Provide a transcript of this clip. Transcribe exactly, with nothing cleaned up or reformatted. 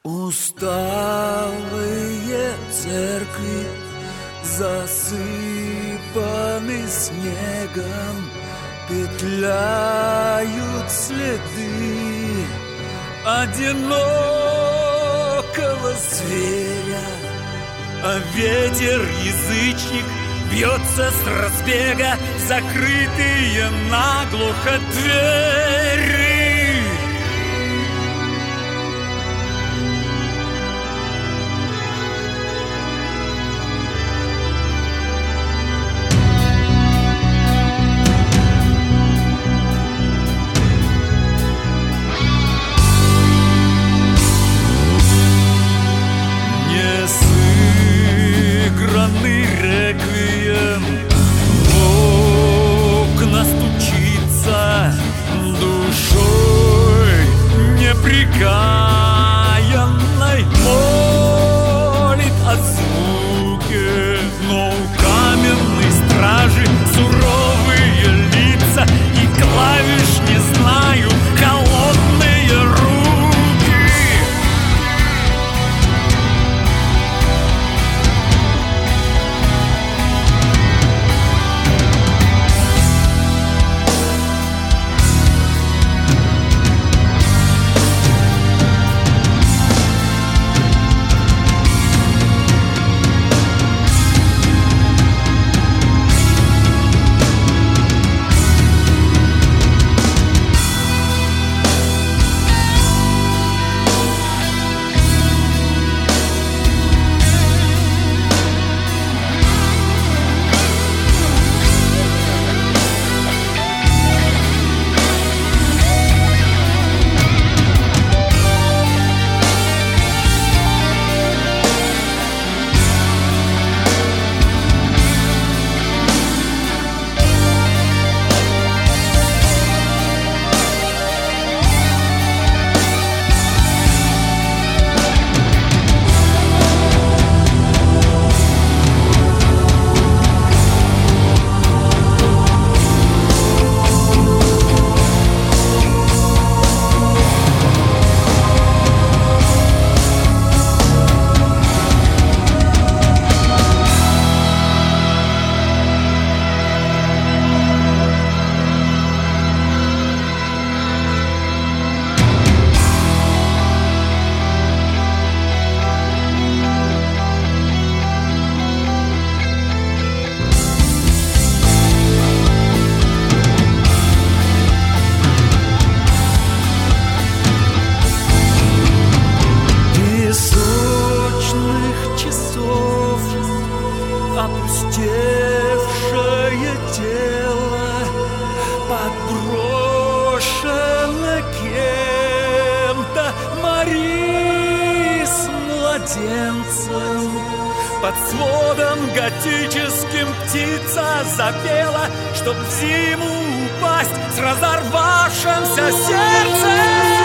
Усталые церкви засыпаны снегом, петляют следы одинокого зверя, а ветер язычник бьется с разбега в закрытые наглухо двери. Реквием в окна стучится, душой непрекаянной молит о звуке, но у каменной стражи суровые лица и клавиш не знаю холодные руки. Опустевшее тело подброшено кем-то, Мари с младенцем. Под сводом готическим птица запела, чтоб в зиму упасть с разорвавшимся сердцем.